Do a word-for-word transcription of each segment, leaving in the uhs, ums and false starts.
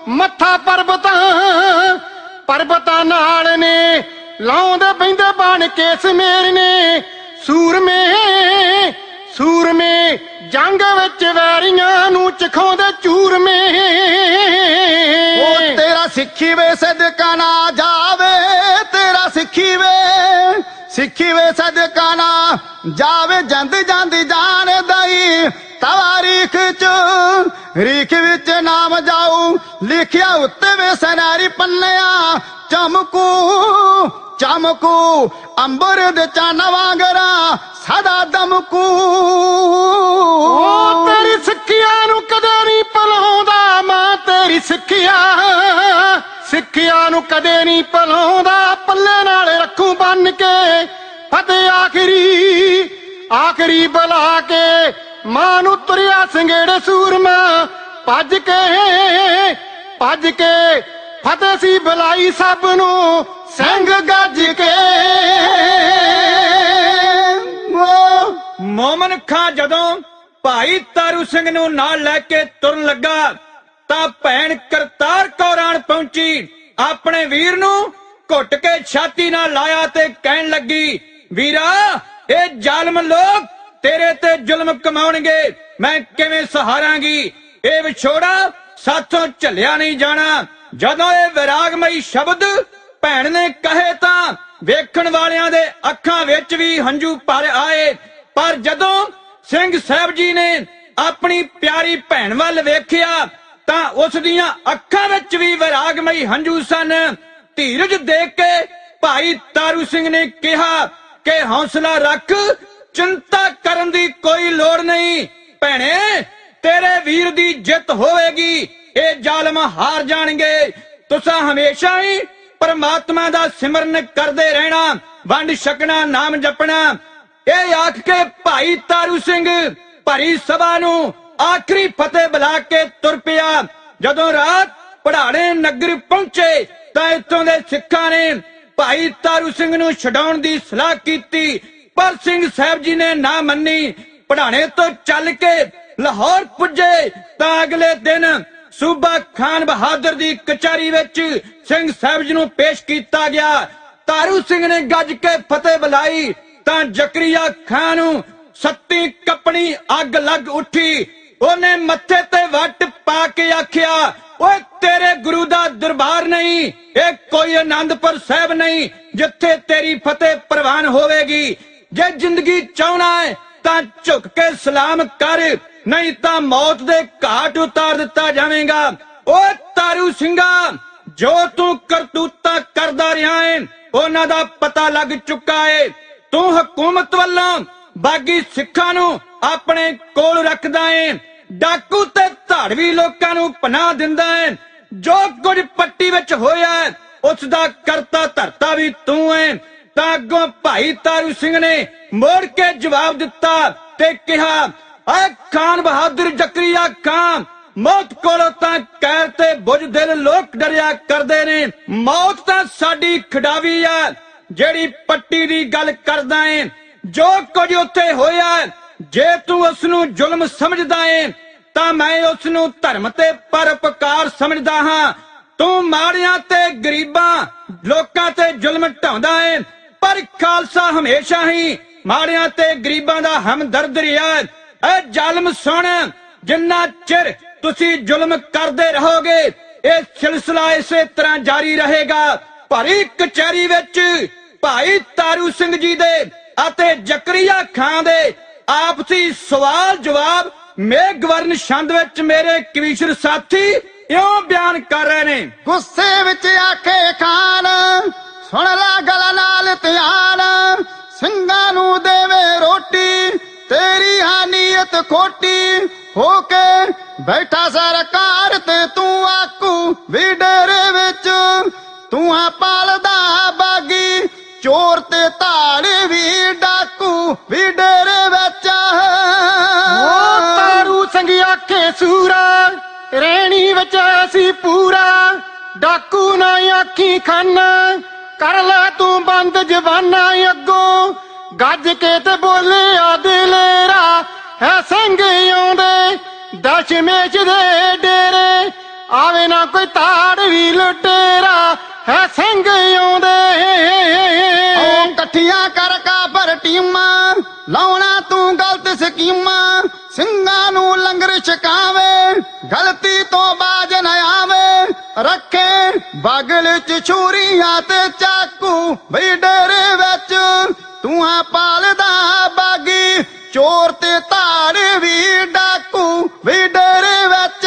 ਮੱਥਾ ਪਰਬਤਾਂ ਪਰਬਤਾਂ ਨਾਲ ਨੇ, ਲਾਉਂਦੇ ਬਹਿੰਦੇ ਬਣ ਕੇ ਸਮੇਰ ਨੇ। ਸੂਰਮੇ ਸੂਰਮੇ ਜੰਗ ਵਿੱਚ ਵੈਰੀਆਂ ਨੂੰ ਚਖਾਉਂਦੇ ਚੂਰਮੇ। ਉਹ ਤੇਰਾ ਸਿੱਖੀ ਵੇ ਸਦਕਾ ਨਾ ਜਾਵੇ, ਤੇਰਾ ਸਿੱਖੀ ਵੇ ਸਿੱਖੀ ਵੇ ਸਦਕਾ ਨਾ ਜਾਵੇ। ਜੰਦ ਜਾਂਦੀ ਜਾਣ ਦਈ ਤਵਾਰੀਖ ਚ ਰੀਖ ਵਿੱਚ ਨਾਮ ਜਾਊ, ਲਿਖਿਆ ਉੱਤੇ ਵੇ ਸਨਾਰੀ ਪੰਨਿਆ। ਚਮਕੂ ਚਮਕੂ ਅੰਬਰ ਦੇ ਚਾਨ ਵਾਂਗਰਾ ਸਦਾ ਦਮਕੂ। ਉਹ ਤੇਰੀ ਸਿੱਖਿਆ ਨੂੰ ਕਦੇ ਨਹੀਂ ਭੁਲਾਉਂਦਾ ਮਾਂ, ਤੇਰੀ ਸਿੱਖਿਆ ਸਿੱਖਿਆ ਨੂੰ ਕਦੇ ਨਹੀਂ ਭੁਲਾਉਂਦਾ। ਪੱਲੇ ਨਾਲ ਰੱਖੂ ਬੰਨ ਕੇ ਫਤਿਹ ਆਖਰੀ ਆਖਰੀ ਬੁਲਾ ਕੇ। ਮਾਂ ਨੂੰ ਤੁਰਿਆ ਸੰਗੇੜੇ ਸੂਰਮਾ, ਭੱਜ ਕੇ ਭੱਜ ਕੇ ਫਤਿਹ ਸੀ ਬੁਲਾਈ ਸਭ ਨੂੰ ਸਿੰਘ ਗੱਜ ਕੇ। ਮੋਮਨ ਖਾਂ ਜਦੋਂ ਭਾਈ ਤਾਰੂ ਸਿੰਘ ਨੂੰ ਨਾਲ ਲੈ ਕੇ ਤੁਰਨ ਲੱਗਾ ਤਾਂ ਭੈਣ ਕਰਤਾਰ ਕੌਰ ਆਣ ਪਹੁੰਚੀ। ਆਪਣੇ ਵੀਰ ਨੂੰ ਘੁੱਟ ਕੇ ਛਾਤੀ ਨਾਲ ਲਾਇਆ ਤੇ ਕਹਿਣ ਲੱਗੀ, ਵੀਰਾ ਇਹ ਜ਼ਾਲਮ ਲੋਕ ਤੇਰੇ ਤੇ ਜ਼ੁਲਮ ਕਮਾਉਣਗੇ, ਮੈਂ ਕਿਵੇਂ ਸਹਾਰਾਂਗੀ। ਇਹ ਵਿਛੋੜਾ ਸਾਥੋਂ ਝੱਲਿਆ ਨਹੀਂ ਜਾਣਾ। ਜਦੋਂ ਇਹ ਵਿਰਾਗਮਈ ਸ਼ਬਦ ਭੈਣ ਨੇ ਕਹੇ ਤਾਂ ਵੇਖਣ ਵਾਲਿਆਂ ਦੇ ਅੱਖਾਂ ਵਿੱਚ ਵੀ ਹੰਝੂ ਭਰ ਆਏ। ਪਰ ਜਦੋਂ ਸਿੰਘ ਸਾਹਿਬ ਜੀ ਨੇ ਆਪਣੀ ਪਿਆਰੀ ਭੈਣ ਵੱਲ ਵੇਖਿਆ ਤਾਂ ਉਸ ਦੀਆਂ ਅੱਖਾਂ ਵਿੱਚ ਵੀ ਵਿਰਾਗਮਈ ਹੰਝੂ ਸਨ। ਧੀਰਜ ਦੇਖ ਕੇ ਭਾਈ ਤਾਰੂ ਸਿੰਘ ਨੇ ਕਿਹਾ ਕਿ ਹੌਸਲਾ ਰੱਖ, ਚਿੰਤਾ ਕਰਨ ਦੀ ਕੋਈ ਲੋੜ ਨਹੀਂ। ਭੈਣੇ ਤੇਰੇ ਵੀਰ ਦੀ ਜਿੱਤ ਹੋਵੇਗੀ, ਇਹ ਜ਼ਾਲਮ ਹਾਰ ਜਾਣਗੇ। ਤੁਸੀਂ ਹਮੇਸ਼ਾ ਹੀ ਪਰਮਾਤਮਾ ਦਾ ਸਿਮਰਨ ਕਰਦੇ ਰਹਿਣਾ, ਵੰਡ ਛਕਣਾ, ਨਾਮ ਜਪਣਾ। ਇਹ ਆਖ ਕੇ ਭਾਈ ਤਾਰੂ ਸਿੰਘ ਭਰੀ ਸਭਾ ਨੂੰ ਆਖਰੀ ਫਤਿਹ ਬੁਲਾ ਕੇ ਤੁਰ ਪਿਆ। ਜਦੋਂ ਰਾਤ ਪੜਾੜੇ ਨਗਰ ਪਹੁੰਚੇ ਤਾਂ ਇੱਥੋਂ ਦੇ ਸਿੱਖਾਂ ਨੇ ਭਾਈ ਤਾਰੂ ਸਿੰਘ ਨੂੰ ਛਡਾਉਣ ਦੀ ਸਲਾਹ ਕੀਤੀ, ਪਰ ਸਿੰਘ ਸਾਹਿਬ ਜੀ ਨੇ ਨਾ ਮੰਨੀ। ਪੜਾਣੇ ਤੋਂ ਚੱਲ ਕੇ ਲਾਹੌਰ ਪੁੱਜੇ ਤਾਂ ਅਗਲੇ ਦਿਨ ਸੂਬਾ ਖਾਨ ਬਹਾਦਰ ਦੀ ਕਚਹਿਰੀ ਵਿੱਚ ਸਿੰਘ ਸਾਹਿਬ ਜੀ ਨੂੰ ਪੇਸ਼ ਕੀਤਾ ਗਿਆ। ਤਾਰੂ ਸਿੰਘ ਨੇ ਗੱਜ ਕੇ ਫਤਿਹ ਬੁਲਾਈ ਤਾਂ ਜ਼ਕਰੀਆ ਖਾਨ ਨੂੰ ਸੱਤੀ ਕੱਪਣੀ ਅੱਗ ਲੱਗ ਉੱਠੀ। ਉਹਨੇ ਮੱਥੇ ਤੇ ਵੱਟ ਪਾ ਕੇ ਆਖਿਆ, ਓਏ ਤੇਰੇ ਗੁਰੂ ਦਾ ਦਰਬਾਰ ਨਹੀਂ, ਇਹ ਕੋਈ ਆਨੰਦਪੁਰ ਸਾਹਿਬ ਨਹੀਂ ਜਿੱਥੇ ਤੇਰੀ ਫਤਿਹ ਪ੍ਰਵਾਨ ਹੋਵੇਗੀ। ਜੇ ਜ਼ਿੰਦਗੀ ਚਾਹਣਾ ਹੈ ਤਾਂ ਝੁਕ ਕੇ ਸਲਾਮ ਕਰ, ਨਹੀਂ ਤਾਂ ਮੌਤ ਦੇ ਘਾਟ ਉਤਾਰ ਦਿੱਤਾ ਜਾਵੇਗਾ। ਓਏ ਤਾਰੂ ਸਿੰਘਾ, ਜੋ ਤੂੰ ਕਰਤੂਤਾਂ ਕਰਦਾ ਰਿਹਾ ਹੈ ਉਹਨਾਂ ਦਾ ਪਤਾ ਲੱਗ ਚੁੱਕਾ ਹੈ। ਤੂੰ ਹਕੂਮਤ ਵੱਲੋਂ ਬਾਗੀ ਸਿੱਖਾਂ ਨੂੰ ਆਪਣੇ ਕੋਲ ਰੱਖਦਾ ਹੈ, ਡਾਕੂ ਤੇ ਧਾੜਵੀ ਲੋਕਾਂ ਨੂੰ ਪਨਾਹ ਦਿੰਦਾ ਹੈ। ਜੋ ਕੁਝ ਪੱਟੀ ਵਿੱਚ ਹੋਇਆ ਉਸ ਦਾ ਕਰਤਾ ਧਰਤਾ ਵੀ ਤੂੰ ਹੈ। ਤਾਂ ਅੱਗੋਂ ਭਾਈ ਤਾਰੂ ਸਿੰਘ ਨੇ ਮੋੜ ਕੇ ਜਵਾਬ ਦਿੱਤਾ ਤੇ ਕਿਹਾ, ਐ ਖਾਨ ਬਹਾਦਰ ਜ਼ਕਰੀਆ ਖਾਨ, ਮੌਤ ਕੋਲੋਂ ਤਾਂ ਕਹਿਰ ਤੇ ਬੁਝ ਦਿਲ ਲੋਕ ਡਰਿਆ ਕਰਦੇ ਨੇ। ਮੌਤ ਤਾਂ ਸਾਡੀ ਖਿਡਾਵੀ ਆ ਜਿਹੜੀ ਪੱਟੀ ਦੀ ਗੱਲ ਕਰਦਾ ਏ। ਜੋ ਕੁਝ ਉੱਥੇ ਹੋਇਆ ਜੇ ਤੂੰ ਉਸ ਨੂੰ ਜ਼ੁਲਮ ਸਮਝਦਾ ਏ ਤਾਂ ਮੈਂ ਉਸ ਨੂੰ ਧਰਮ ਤੇ ਪਰਉਪਕਾਰ ਸਮਝਦਾ ਹਾਂ। ਤੂੰ ਮਾੜਿਆਂ ਤੇ ਗਰੀਬਾਂ ਲੋਕਾਂ ਤੇ ਜ਼ੁਲਮ ਢਾਉਂਦਾ ਏ, ਪਰ ਖਾਲਸਾ ਹਮੇਸ਼ਾ ਹੀ ਮਾੜਿਆਂ ਤੇ ਗਰੀਬਾਂ ਦਾ ਹਮਦਰਦ ਰਿਹਾ। ਐ ਜ਼ਾਲਮ ਸੁਣ, ਜਿੰਨਾ ਚਿਰ ਤੁਸੀਂ ਜ਼ੁਲਮ ਕਰਦੇ ਰਹੋਗੇ ਇਹ ਸਿਲਸਿਲਾ ਇਸੇ ਤਰ੍ਹਾਂ ਜਾਰੀ ਰਹੇਗਾ। ਭਰੀ ਕਚਹਿਰੀ ਵਿੱਚ ਭਾਈ ਤਾਰੂ ਸਿੰਘ ਜੀ ਦੇ ਅਤੇ ਜ਼ਕਰੀਆ ਖਾਨ ਦੇ ਆਪਸੀ ਸਵਾਲ ਜਵਾਬ ਮੇਘਵਰਨ ਛੰਦ ਵਿੱਚ ਮੇਰੇ ਕਵੀਸ਼ਰ ਸਾਥੀ ਇਉਂ ਬਿਆਨ ਕਰ ਰਹੇ ਨੇ। ਗੁੱਸੇ ਵਿੱਚ ਆਖੇ ਖਾਨ, ਸੁਣ ਲੈ ਗਲ ਨਾਲ ਧਿਆਨ, ਸਿੰਘਾਂ ਨੂੰ ਦੇਵੇ ਰੋਟੀ, ਤੇਰੀ ਹਾਨੀਅਤ ਖੋਟੀ। ਹੋ ਕੇ ਬੈਠਾ ਸਰਕਾਰ ਤੇ ਤੂੰ ਆਕੂ ਵੀ ਡੇਰੇ ਵਿੱਚ, ਤੂੰ ਆ ਪਾਲਦਾ ਬਾਗੀ ਚੋਰ ਤੇ ਧਾੜੇ ਵੀ ਡਾਕੂ ਵੀ ਡੇਰੇ ਵਿੱਚ। ਉਹ ਤਾਰੂ ਸਿੰਘ ਆਖੇ ਸੂਰਾ, ਰਹਿਣੀ ਵਿੱਚ ਸੀ ਪੂਰਾ, ਡਾਕੂ ਨਾ ਆਖੀ ਖਾਨਾ, ਕਰ ਲੈ ਤੂੰ ਬੰਦ ਜਵਾਨਾ। ਅੱਗੋਂ ਗੱਜ ਕੇ ਤੇ ਬੋਲਿਆ ਦਲੇਰਾ, ਹੈ ਸਿੰਘ ਆਉਂਦੇ ਦਸ਼ਮੇਸ਼ ਦੇ ਡੇਰੇ, ਆਵੇ ਨਾ ਕੋਈ ਤਾੜ ਵੀ ਲੁਟੇਰਾ ਹੈ ਸਿੰਘ ਆਉਂਦੇ ਉਹ ਇਕੱਠੀਆਂ ਕਰ ਕਾਬਰ ਟੀਮਾਂ ਲਾਉਣਾ ਤੂੰ ਗਲਤ ਸਕੀਮਾਂ ਸਿੰਘਾਂ ਨੂੰ ਲੰਗਰ ਛਕਾਵੇ ਗਲਤੀ ਤੋਂ ਬਾਜ ਨਾ ਆਵੇ ਰੱਖੇ ਬਗਲ ਚ ਛੁਰੀਆਂ ਤੇ ਚਾਕੂ ਬਈ ਡੇਰੇ ਵਿੱਚ ਤੂੰ ਆ ਪਾਲਦਾ ਬਾਗੀ ਚੋਰ ਤੇ ਧਾੜ ਵੀ ਡਾਕੂ ਵੀ ਡੇਰੇ ਵਿੱਚ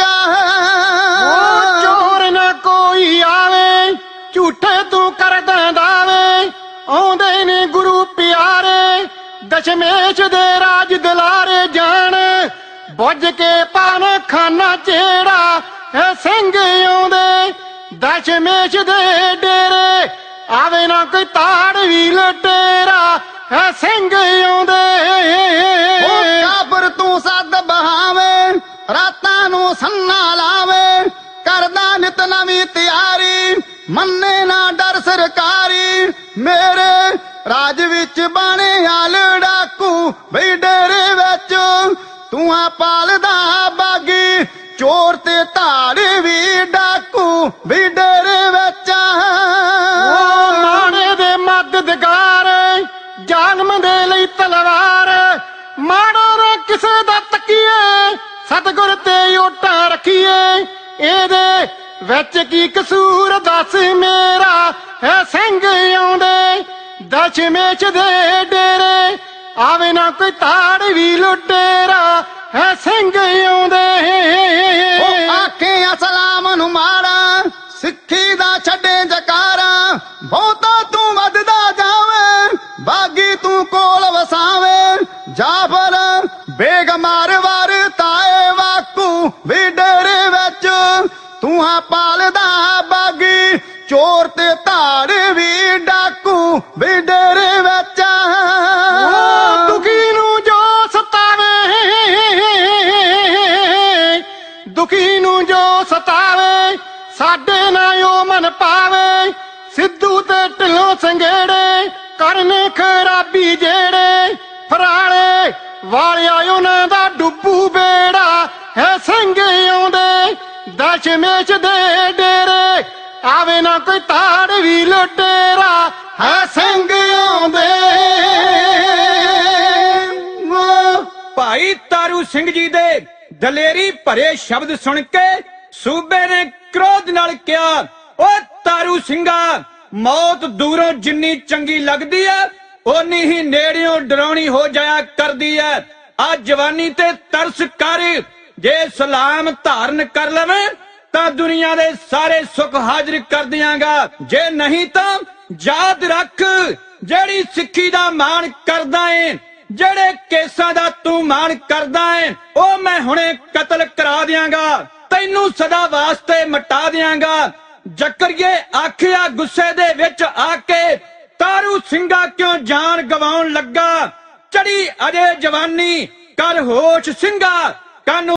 ਉਹ ਚੋਰ ਨਾ ਕੋਈ ਆਵੇ ਝੂਠੇ ਤੂੰ ਕਰਦਾ ਦਾਵੇ ਆਉਂਦੇ ਨੇ ਗੁਰੂ ਪਿਆਰੇ ਦਸ਼ਮੇਸ਼ ਦੇ ਰਾਜ ਦੁਲਾਰੇ ਜਾਣ ਬੁੱਝ ਕੇ ਪਾਨ ਖਾਨਾ ਚੇੜਾ ਹੈ ਸਿੰਘ ਆਉਂਦੇ ਦਸ਼ਮੇਸ਼ ਦੇ ਡੇਰੇ ਆਵੇ ਨਾ ਕੋਈ ਤਾੜ ਵੀ ਲਟੇਰਾ ਹੈ ਸਿੰਘ ਆਉਂਦੇ ਉਹ ਕਾਬਰ ਤੂੰ ਸੱਦ ਬਹਾਵੇ ਰਾਤਾਂ ਨੂੰ ਸੰਨਾ ਲਾਵੇ ਕਰਦਾ ਨਿਤ ਨਵੀਂ ਤਿਆਰੀ ਮੰਨੇ ਨਾ ਡਰ ਸਰਕਾਰੀ ਮੇਰੇ ਰਾਜ ਵਿੱਚ ਬਣਿਆ ਲੜਾਕੂ ਬਈ ਡੇਰੇ ਵਿੱਚ ਤੂੰ ਆ ਪਾਲਦਾ ਬਾਗੀ ਚੋਰ ਤੇ ਧਾੜ ਵੀ ਡਾਕੂ ਵੀ ਡੇਰੇ ਵਿੱਚ ਉਹ ਮਾਣੇ ਦੇ ਮਦਦਗਾਰ ਜਾਨਮ ਦੇ ਲਈ ਤਲਵਾਰ ਮਾੜਾ ਨਾ ਕਿਸੇ ਦਾ ਤੱਕੀਏ ਸਤਿਗੁਰ ਤੇ ਓਟਾਂ ਰੱਖੀਏ ਇਹਦੇ ਵਿੱਚ ਕੀ ਕਸੂਰ ਦੱਸ ਮੇਰਾ ਹੈ ਸਿੰਘ ਆਉਂਦੇ ਦਸ਼ਮੇਸ਼ ਦੇ ਡੇਰੇ ਆਵੇ ਨਾ ਕੋਈ ਤਾੜ ਵੀ ਲੁਟੇਰਾ ਹੈ ਸਿੰਘ ਆਉਂਦੇ ਉਹ ਆਖੇ ਅਸਲਾਮ ਨੂੰ ਮਾੜਾ ਸਿੱਖੀ ਦਾ ਛੱਡੇ ਜਕਾਰਾ ਬਹੁਤਾ ਤੂੰ ਵੱਧਦਾ ਜਾਵੇਂ ਬਾਗੀ ਤੂੰ ਕੋਲ ਵਸਾਵੇਂ ਜਾਫਰ ਬੇਗਮਾਰ ਵਾਰ ਤਾਏ ਵਾਕੂ ਵੀ ਡੇਰੇ ਵਿੱਚ ਤੂੰ ਆ ਪਾਲਦਾ ਬਾਗੀ ਚੋਰ ਤੇ ਧਾੜ ਵੀ ਡਾਕੂ ਵੀ ਡੇਰੇ ਵਿੱਚ ਉਹ ਦੁਖੀ ਨੂੰ ਜੋ ਸਤਾਵੇ ਦੁਖੀ ਨੂੰ ਜੋ ਸਤਾਵੇ ਸਾਡੇ ਨਾ ਉਹ ਮਨ ਪਾਵੇ ਸਿੱਧੂ ਤੇ ਢਿੱਲੋਂ ਸੰਘੇੜੇ ਕਰਨ ਖਰਾਬੀ ਜਿਹੜੇ ਫਰਾਲੇ ਵਾਲਿਆ ਉਹਨਾਂ ਦਾ ਡੁੱਬੂ ਬੇੜਾ ਹੈ ਸਿੰਘ ਆਉਂਦੇ ਦਸ਼ਮੇਸ਼ ਦੇ ਡੇਰੇ ਆਵੇ ਨਾ ਕੋਈ ਤਾੜ ਵੀ ਲੁਟੇਰਾ ਹੈ ਸਿੰਘ ਆਉਂਦੇ ਭਾਈ ਤਾਰੂ ਸਿੰਘ ਜੀ ਦੇ ਦਲੇਰੀ ਭਰੇ ਸ਼ਬਦ ਸੁਣ ਕੇ ਸੂਬੇ ਨੇ ਕ੍ਰੋਧ ਨਾਲ ਕਿਹਾ, ਓ ਤਾਰੂ ਸਿੰਘਾ, ਮੌਤ ਦੂਰੋਂ ਜਿੰਨੀ ਚੰਗੀ ਲੱਗਦੀ ਐ ਓਨੀ ਹੀ ਨੇੜਿਓਂ ਡਰਾਉਣੀ ਹੋ ਜਾਇਆ ਕਰਦੀ ਐ। ਆ ਜਵਾਨੀ ਤੇ ਤਰਸ ਕਰ, ਜੇ ਸਲਾਮ ਧਾਰਨ ਕਰ ਲਵੇਂ ਤਾਂ ਦੁਨੀਆ ਦੇ ਸਾਰੇ ਸੁੱਖ ਹਾਜ਼ਰ ਕਰ ਦਿਆਂਗਾ, ਜੇ ਨਹੀਂ ਤਾਂ ਯਾਦ ਰੱਖ ਜਿਹੜੀ ਸਿੱਖੀ ਦਾ ਮਾਣ ਕਰਦਾ ਏ, ਜਿਹੜੇ ਕੇਸਾਂ ਦਾ ਤੂੰ ਮਾਣ ਕਰਦਾ ਏ, ਉਹ ਮੈਂ ਹੁਣੇ ਕਤਲ ਕਰਾ ਦਿਆਂਗਾ, ਤੈਨੂੰ ਸਦਾ ਵਾਸਤੇ ਮਿਟਾ ਦਿਆਂਗਾ। ਜ਼ਕਰੀਏ ਆਖਿਆ ਗੁੱਸੇ ਦੇ ਵਿੱਚ ਆ ਕੇ, ਤਾਰੂ ਸਿੰਘਾ ਕਿਉਂ ਜਾਨ ਗਵਾਉਣ ਲੱਗਾ, ਚੜੀ ਅਜੇ ਜਵਾਨੀ ਕਰ ਹੋਸ਼ ਸਿੰਘਾ, ਕਾਨੂੰ